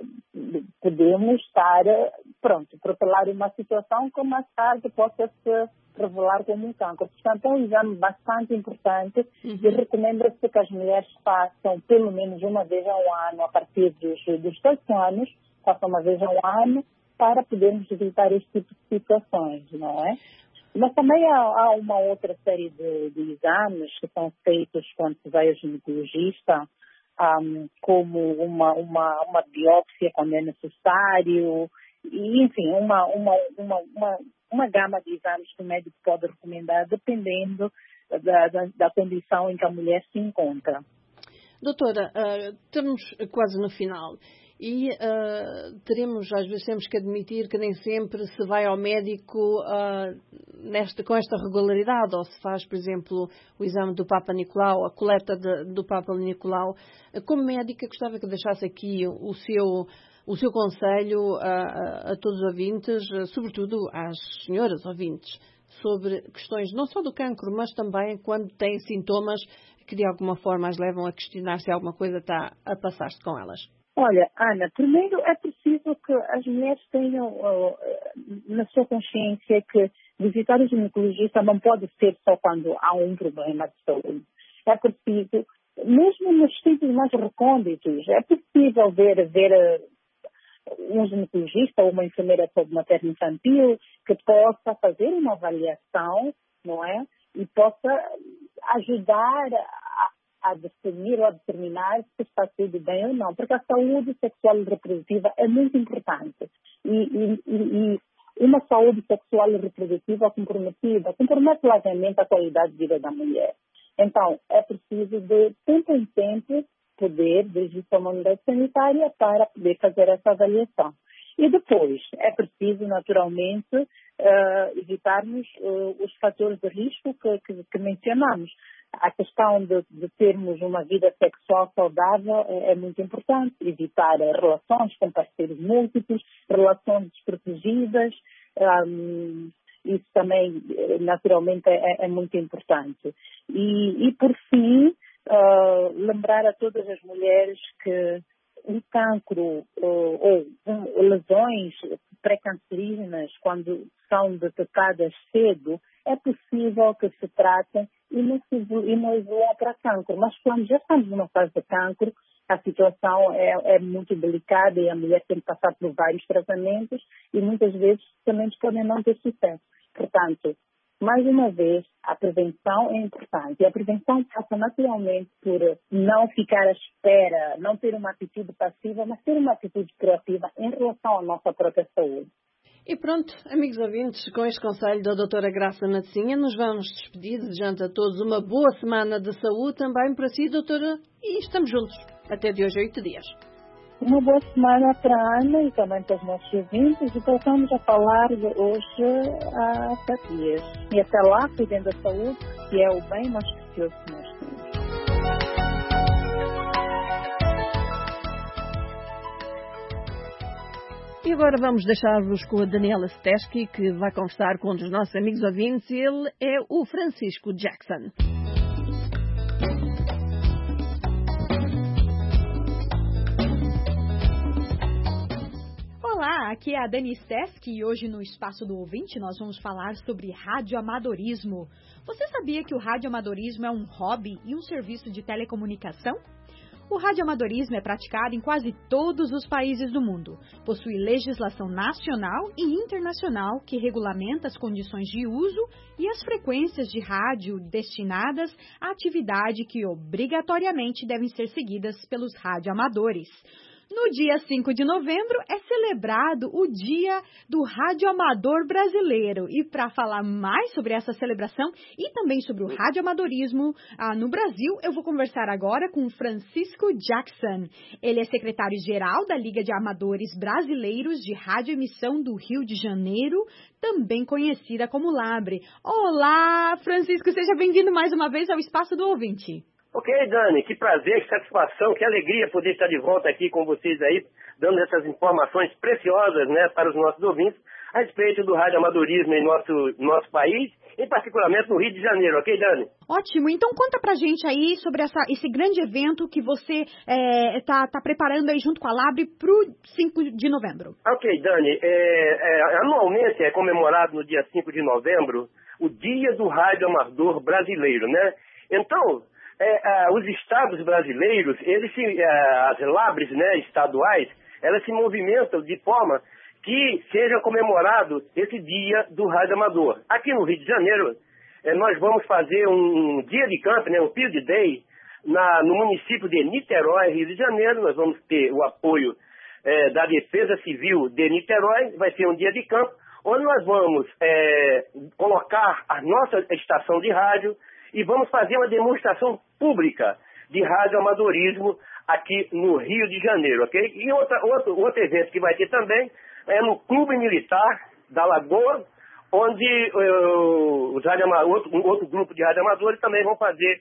podemos estar, pronto, protelar uma situação que mais tarde possa se revelar como um cancro. Portanto, é um exame bastante importante uhum. e recomenda-se que as mulheres façam pelo menos uma vez ao ano, a partir dos, dos oito anos, façam uma vez ao ano, para podermos evitar este tipo de situações, não é? Mas também há, há uma outra série de, de exames que são feitos quando se vai ao ginecologista, um, como uma, uma, uma biópsia quando é necessário, e, enfim, uma, uma, uma, uma, uma gama de exames que o médico pode recomendar, dependendo da, da, da condição em que a mulher se encontra. Doutora, uh, estamos quase no final. E uh, teremos, às vezes temos que admitir que nem sempre se vai ao médico uh, nesta, com esta regularidade, ou se faz, por exemplo, o exame do Papa Nicolau, a coleta de, do Papa Nicolau. Como médica, gostava que deixasse aqui o seu, o seu conselho a, a todos os ouvintes, sobretudo às senhoras ouvintes, sobre questões não só do cancro, mas também quando têm sintomas que de alguma forma as levam a questionar se alguma coisa está a passar-se com elas. Olha, Ana, primeiro é preciso que as mulheres tenham uh, na sua consciência que visitar o ginecologista não pode ser só quando há um problema de saúde. É preciso, mesmo nos sítios mais recônditos, é possível ver, ver uh, um ginecologista ou uma enfermeira materno-infantil que possa fazer uma avaliação, não é? E possa ajudar a a definir ou a determinar se está tudo bem ou não, porque a saúde sexual e reprodutiva é muito importante. E, e, e uma saúde sexual e reprodutiva comprometida compromete largamente a qualidade de vida da mulher. Então, é preciso de tempo em tempo poder dirigir-se a uma unidade sanitária para poder fazer essa avaliação. E depois, é preciso, naturalmente, uh, evitarmos uh, os fatores de risco que, que, que mencionamos. A questão de, de termos uma vida sexual saudável é, é muito importante. Evitar relações com parceiros múltiplos, relações desprotegidas. Um, isso também, naturalmente, é, é muito importante. E, e por fim, uh, lembrar a todas as mulheres que um cancro uh, ou um, lesões pré-cancerígenas, quando são detectadas cedo, é possível que se tratem e não, se, e não evoluam para cancro. Mas quando já estamos numa fase de cancro, a situação é, é muito delicada e a mulher tem que passar por vários tratamentos e muitas vezes também podem não ter sucesso. Portanto, mais uma vez, a prevenção é importante. E a prevenção passa naturalmente por não ficar à espera, não ter uma atitude passiva, mas ter uma atitude proativa em relação à nossa própria saúde. E pronto, amigos ouvintes, com este conselho da doutora Graça Matzinha, nos vamos despedir, desejando a todos uma boa semana de saúde também para si, doutora, e estamos juntos até de hoje a oito dias. Uma boa semana para a Ana e também para os nossos ouvintes e voltamos a falar de hoje há sete dias. E até lá, cuidem da saúde, que é o bem mais precioso que nós temos. E agora vamos deixar-vos com a Daniela Stesky, que vai conversar com um dos nossos amigos ouvintes. Ele é o Francisco Jackson. aqui é a Dani Stesk e hoje no Espaço do Ouvinte nós vamos falar sobre radioamadorismo. Você sabia que o radioamadorismo é um hobby e um serviço de telecomunicação? O radioamadorismo é praticado em quase todos os países do mundo. Possui legislação nacional e internacional que regulamenta as condições de uso e as frequências de rádio destinadas à atividade que obrigatoriamente devem ser seguidas pelos radioamadores. No dia cinco de novembro é celebrado o Dia do Radioamador Brasileiro. E para falar mais sobre essa celebração e também sobre o radioamadorismo ah, no Brasil, eu vou conversar agora com Francisco Jackson. Ele é secretário-geral da Liga de Amadores Brasileiros de Radioemissão do Rio de Janeiro, também conhecida como Labre. Olá, Francisco, seja bem-vindo mais uma vez ao Espaço do Ouvinte. Ok, Dani, que prazer, que satisfação, que alegria poder estar de volta aqui com vocês aí, dando essas informações preciosas, né, para os nossos ouvintes a respeito do radioamadorismo em nosso, nosso país, e particularmente no Rio de Janeiro, ok, Dani? Ótimo, então conta pra gente aí sobre essa, esse grande evento que você está é, tá preparando aí junto com a Labre pro cinco de novembro. Ok, Dani, é, é, anualmente é comemorado no dia cinco de novembro o Dia do Radioamador Brasileiro, né? Então, É, uh, os estados brasileiros, eles se, uh, as labres, né, estaduais, elas se movimentam de forma que seja comemorado esse dia do radioamador. Aqui no Rio de Janeiro, eh, nós vamos fazer um, um dia de campo, né, um Field Day, na, no município de Niterói, Rio de Janeiro. Nós vamos ter o apoio eh, da Defesa Civil de Niterói. Vai ser um dia de campo, onde nós vamos eh, colocar a nossa estação de rádio, e vamos fazer uma demonstração pública de radioamadorismo aqui no Rio de Janeiro, ok? E outra, outro, outro evento que vai ter também é no Clube Militar da Lagoa, onde uh, os outro, um outro grupo de radioamadores também vão fazer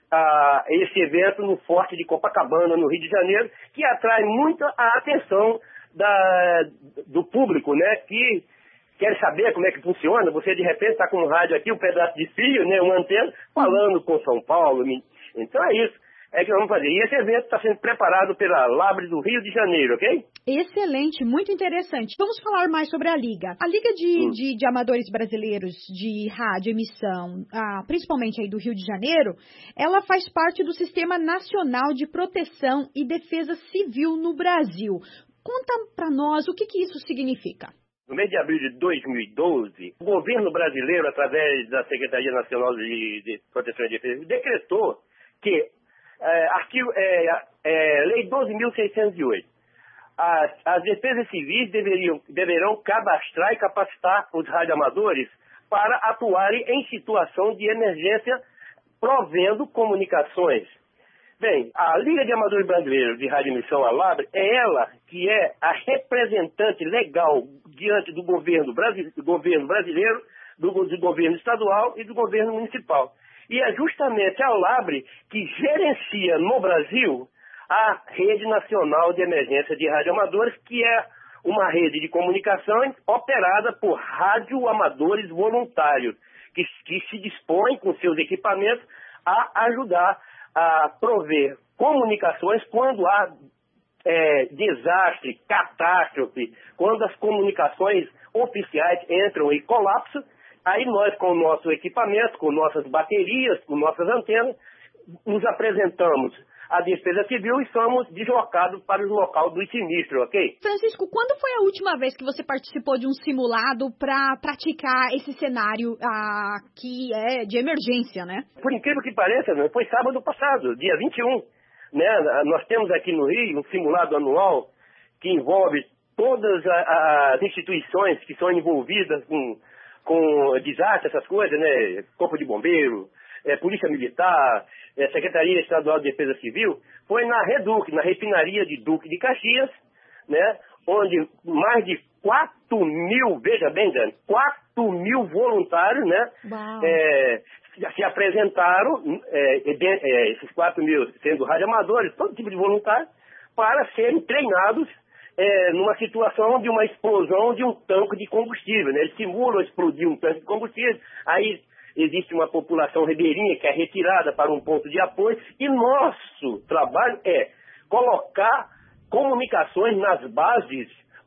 uh, esse evento no Forte de Copacabana, no Rio de Janeiro, que atrai muito a atenção da, do público, né? Que quer saber como é que funciona. Você de repente está com um rádio aqui, um pedaço de fio, né, uma antena, falando com São Paulo. Então é isso, é que vamos fazer. E esse evento está sendo preparado pela Labre do Rio de Janeiro, ok? Excelente, muito interessante. Vamos falar mais sobre a Liga. A Liga de, hum. de, de Amadores Brasileiros de Radioemissão, ah, principalmente aí do Rio de Janeiro, ela faz parte do Sistema Nacional de Proteção e Defesa Civil no Brasil. Conta para nós o que, que isso significa. No mês de abril de dois mil e doze, o governo brasileiro, através da Secretaria Nacional de, de Proteção e Defesa, decretou que, é, arquivo, é, é, Lei doze mil seiscentos e oito, as, as defesas civis deveriam, deverão cadastrar e capacitar os radioamadores para atuarem em situação de emergência, provendo comunicações. Bem, a Liga de Amadores Brasileiros de Radioemissão, a Labre, é ela que é a representante legal diante do governo, brasile... do governo brasileiro, do... do governo estadual e do governo municipal. E é justamente a Labre que gerencia no Brasil a Rede Nacional de Emergência de Radioamadores, que é uma rede de comunicação operada por radioamadores voluntários, que, que se dispõem com seus equipamentos a ajudar a prover comunicações quando há é, desastre, catástrofe, quando as comunicações oficiais entram em colapso. Aí nós, com o nosso equipamento, com nossas baterias, com nossas antenas, nos apresentamos à Defesa Civil e somos deslocados para o local do sinistro, ok? Francisco, quando foi a última vez que você participou de um simulado para praticar esse cenário ah, que é de emergência, né? Por incrível que pareça, né, foi sábado passado, dia vinte e um. Né? Nós temos aqui no Rio um simulado anual que envolve todas as instituições que são envolvidas com, com desastre, essas coisas, né? Corpo de Bombeiro, é, Polícia Militar, é, Secretaria Estadual de Defesa Civil. Foi na Reduc, na refinaria de Duque de Caxias, né? Onde mais de quatro mil, veja bem, Dani, quatro mil voluntários, né? É, se apresentaram, é, é, esses quatro mil sendo radioamadores, todo tipo de voluntários, para serem treinados é, numa situação de uma explosão de um tanque de combustível, né? Eles simulam explodir um tanque de combustível, aí existe uma população ribeirinha que é retirada para um ponto de apoio, e nosso trabalho é colocar comunicações nas bases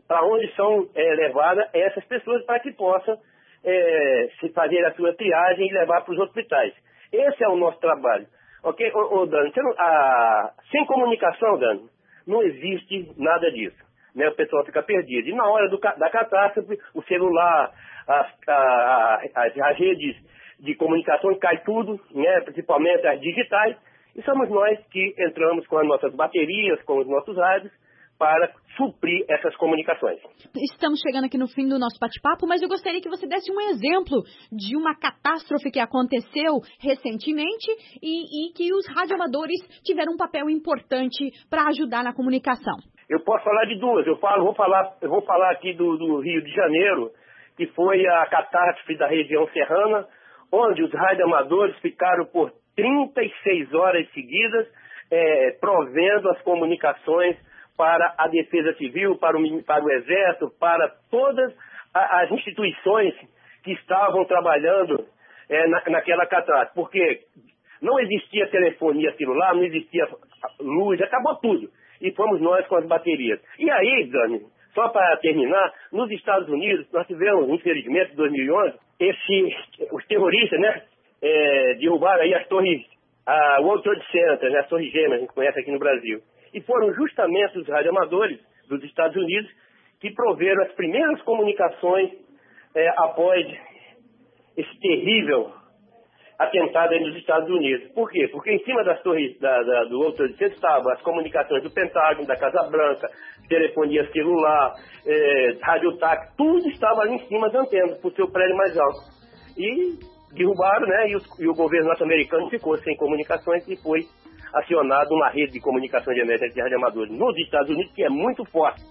para onde são é, levadas essas pessoas para que possam é, se fazer a sua triagem e levar para os hospitais. Esse é o nosso trabalho. Ok, ô, ô, Dani, você não, a, sem comunicação, Dani, não existe nada disso. Né? O pessoal fica perdido. E na hora do, da catástrofe, o celular, as, a, as, as redes de comunicação cai tudo, né? Principalmente as digitais, e somos nós que entramos com as nossas baterias, com os nossos rádios, para suprir essas comunicações. Estamos chegando aqui no fim do nosso bate-papo, mas eu gostaria que você desse um exemplo de uma catástrofe que aconteceu recentemente e, e que os radioamadores tiveram um papel importante para ajudar na comunicação. Eu posso falar de duas. Eu falo, vou falar, eu vou falar aqui do, do Rio de Janeiro, que foi a catástrofe da região serrana, onde os radioamadores ficaram por trinta e seis horas seguidas é, provendo as comunicações para a Defesa Civil, para o, para o Exército, para todas as instituições que estavam trabalhando é, na, naquela catástrofe. Porque não existia telefonia celular, não existia luz, acabou tudo. E fomos nós com as baterias. E aí, Dani, só para terminar, nos Estados Unidos, nós tivemos, infelizmente, em dois mil e onze, esse, os terroristas, né, é, derrubaram aí as torres, a World Trade Center, né, as torres gêmeas, a gente conhece aqui no Brasil. E foram justamente os radioamadores dos Estados Unidos que proveram as primeiras comunicações é, após esse terrível atentado aí nos Estados Unidos. Por quê? Porque em cima das torres da, da, do World Trade Center estavam as comunicações do Pentágono, da Casa Branca, telefonia celular, é, radiotáxi, tudo estava ali em cima das antenas, por seu prédio mais alto. E derrubaram, né, e, os, e o governo norte-americano ficou sem comunicações e foi acionado uma rede de comunicação de emergência de radioamadores nos Estados Unidos, que é muito forte.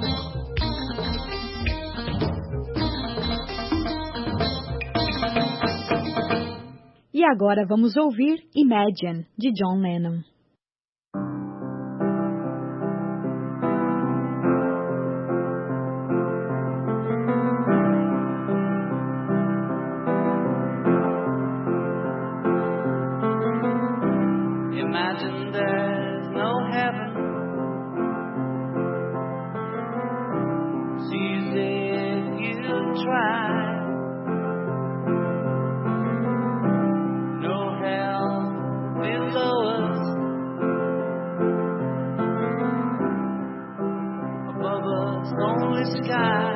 E agora vamos ouvir Imagine, de John Lennon. Imagine there's no heaven. It's easy if you try. No hell below us. Above us only sky.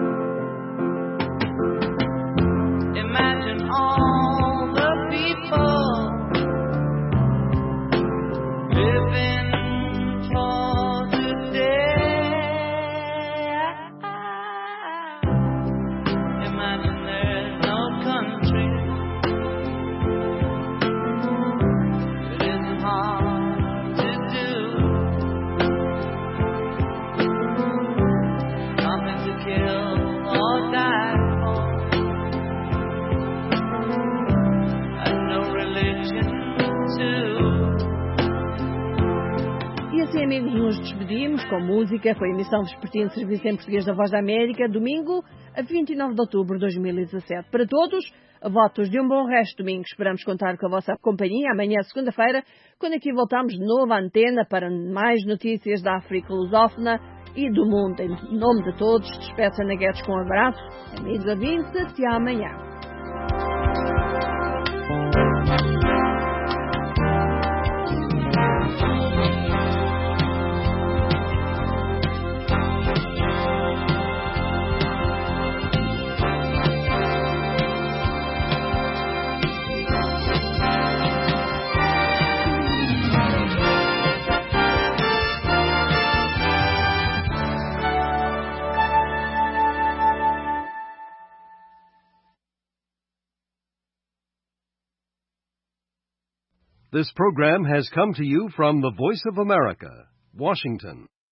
Imagine all the people living for today. Imagine there's no country that isn't hard to do. Nothing to kill or die for, and no religion too. E assim, amigos, nos despedimos com música. Foi a emissão vespertina de Serviço em Português da Voz da América, domingo, a vinte e nove de outubro de dois mil e dezassete. Para todos, votos de um bom resto de domingo. Esperamos contar com a vossa companhia amanhã, segunda-feira, quando aqui voltamos de novo à antena para mais notícias da África lusófona e do mundo. Em nome de todos, despeço a Guedes com um abraço. Amigos ouvintes, até amanhã. This program has come to you from the Voice of America, Washington.